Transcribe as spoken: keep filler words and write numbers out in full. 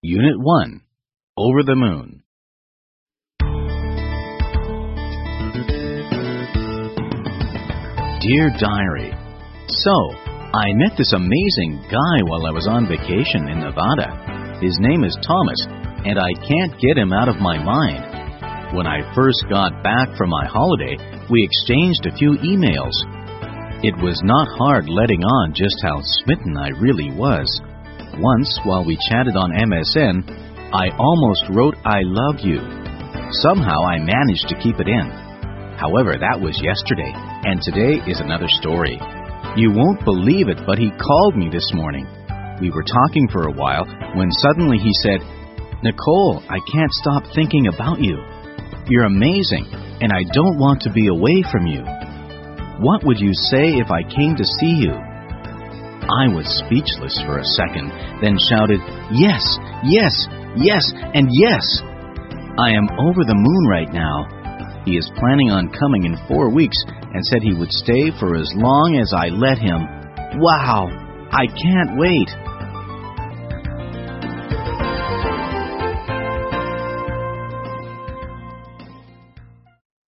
Unit one. Over the Moon. Dear Diary, So, I met this amazing guy while I was on vacation in Nevada. His name is Thomas, and I can't get him out of my mind. When I first got back from my holiday, we exchanged a few emails. It was not hard letting on just how smitten I really was. Once, while we chatted on M S N, I almost wrote I love you. Somehow I managed to keep it in. However, that was yesterday, and today is another story. You won't believe it, but he called me this morning. We were talking for a while when suddenly he said, "Nicole, I can't stop thinking about you. You're amazing, and I don't want to be away from you. What would you say if I came to see you?" I was speechless for a second, then shouted, "Yes, yes, yes, and yes! I am over the moon right now. He is planning on coming in four weeks and said he would stay for as long as I let him. Wow, I can't wait."